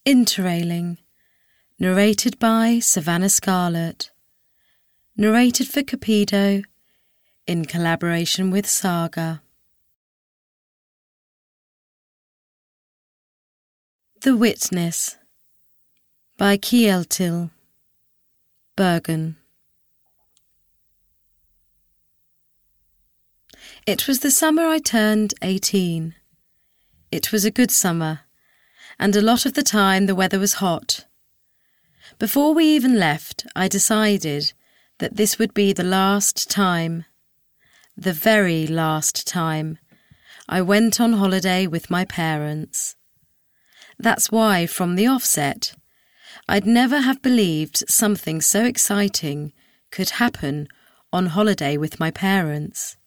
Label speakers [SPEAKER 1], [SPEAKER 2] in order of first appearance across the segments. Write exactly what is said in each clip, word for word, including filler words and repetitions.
[SPEAKER 1] Interrailing, narrated by Savannah Scarlett, narrated for Cupido in collaboration with Saga. The Witness by Kjetil, Bergen. It was the summer I turned eighteen. It was a good summer, and a lot of the time the weather was hot. Before we even left, I decided that this would be the last time, the very last time, I went on holiday with my parents. That's why, from the offset, I'd never have believed something so exciting could happen on holiday with my parents.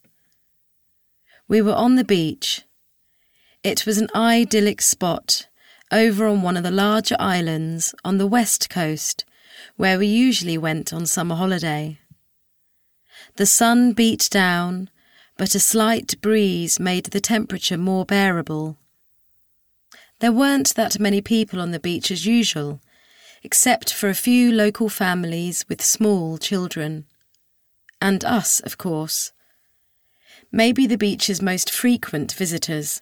[SPEAKER 1] We were on the beach. It was an idyllic spot over on one of the larger islands on the west coast, where we usually went on summer holiday. The sun beat down, but a slight breeze made the temperature more bearable. There weren't that many people on the beach as usual, except for a few local families with small children. And us, of course. Maybe the beach's most frequent visitors.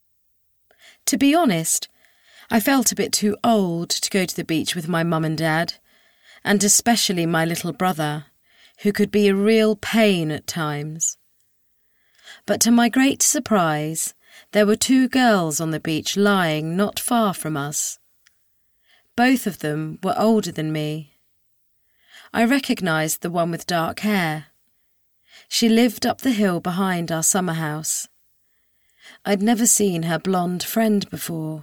[SPEAKER 1] To be honest, I felt a bit too old to go to the beach with my mum and dad, and especially my little brother, who could be a real pain at times. But to my great surprise, there were two girls on the beach lying not far from us. Both of them were older than me. I recognised the one with dark hair. She lived up the hill behind our summer house. I'd never seen her blonde friend before.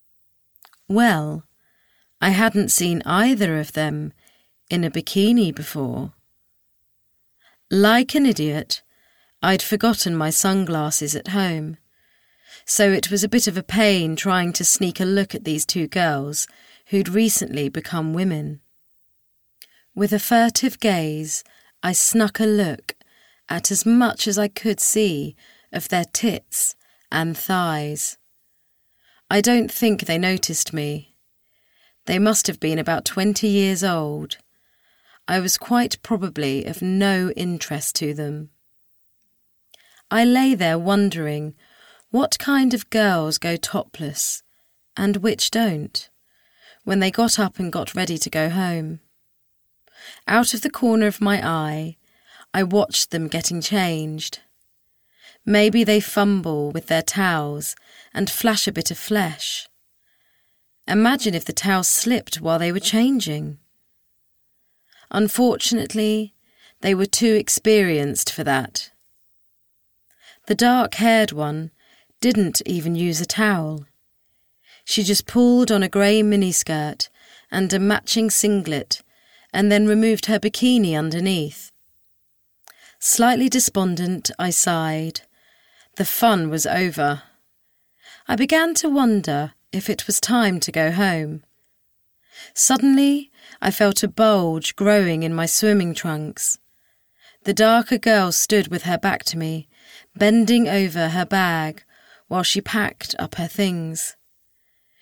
[SPEAKER 1] Well, I hadn't seen either of them in a bikini before. Like an idiot, I'd forgotten my sunglasses at home, so it was a bit of a pain trying to sneak a look at these two girls who'd recently become women. With a furtive gaze, I snuck a look at as much as I could see of their tits and thighs. I don't think they noticed me. They must have been about twenty years old. I was quite probably of no interest to them. I lay there wondering what kind of girls go topless and which don't, when they got up and got ready to go home. Out of the corner of my eye, I watched them getting changed. Maybe they fumble with their towels and flash a bit of flesh. Imagine if the towel slipped while they were changing. Unfortunately, they were too experienced for that. The dark-haired one didn't even use a towel. She just pulled on a grey miniskirt and a matching singlet and then removed her bikini underneath. Slightly despondent, I sighed. The fun was over. I began to wonder if it was time to go home. Suddenly, I felt a bulge growing in my swimming trunks. The darker girl stood with her back to me, bending over her bag while she packed up her things.